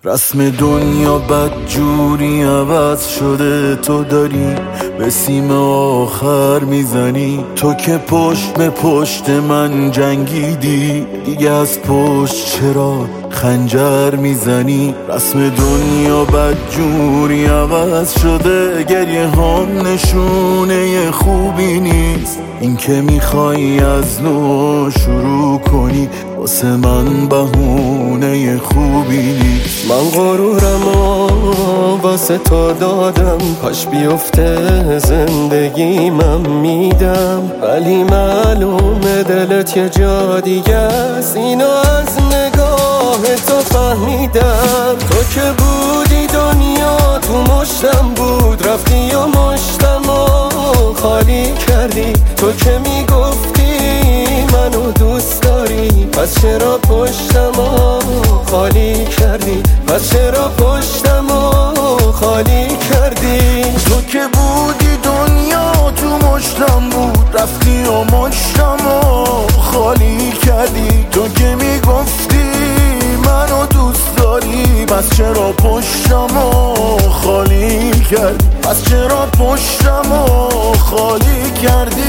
رسم دنیا بدجوری عوض شده، تو داری به سیم آخر میزنی. تو که پشت به پشت من جنگیدی، دیگه از پشت چرا خنجر میزنی؟ رسم دنیا بدجوری عوض شده، گریه هم نشونه خوبی نیست. این که میخوای از نو شروع کنی، واسه من بهونه خوبی نیست. من غرورم و واسه تو دادم، کاش بیفته زندگیمم میدم، ولی معلومه دلت یه جا دیگه است، اینو از نگاه تو فهمیدم. تو که بودی دنیا تو مشتم بود، رفتی و مشتم و خالی کردی. تو که میگفتی منو دوست داری، پس چرا پشتمو خالی کردی؟ پس چرا پشتمو خالی کردی؟ تو که بودی دنیا تو مشتم بود، رفتی و مشتمو خالی کردی. تو که میگفتی منو دوست داری، پس چرا پشتمو خالی کردی؟ پس چرا پشتمو خالی کردی؟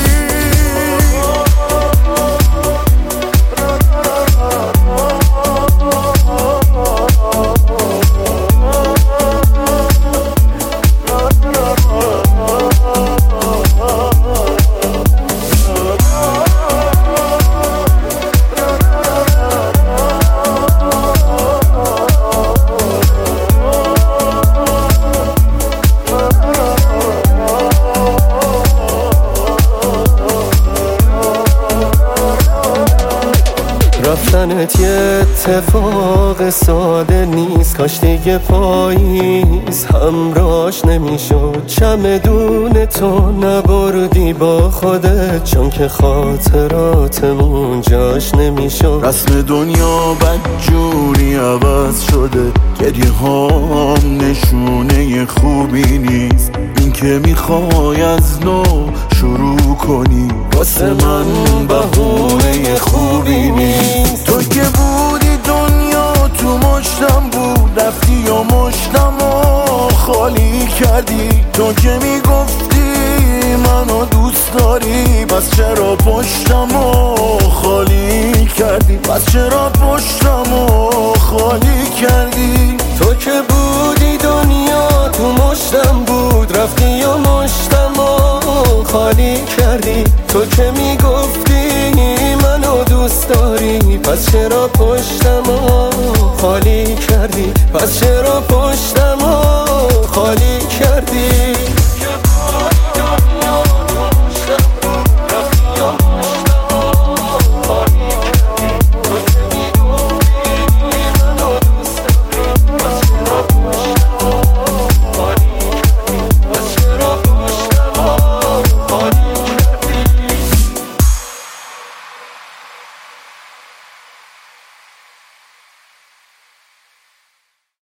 رفتنت یه اتفاق ساده نیست، کاش دیگه پاییز همراش نمیشد. چمدون تو نبردی با خودت، چون که خاطراتمون جاش نمیشد. رسم دنیا بدجوری عوض شده، گریه هم نشونه خوبی نیست. این که میخوای از نو شروع کنی، واسه من بهونه خوبی نیست. تو که بودی دنیا تو مشتم بود، رفتی و مشتم و خالی کردی. تو که میگفتی منو دوست داری، پس چرا پشتمو خالی کردی؟ پس چرا پشتمو خالی کردی؟ تو که بودی دنیا تو مشتم بود، رفتی و مشتم و خالی کردی. تو که میگفتی منو دوست داری، پس چرا پشتمو خالی کردی؟ پس چرا پشتم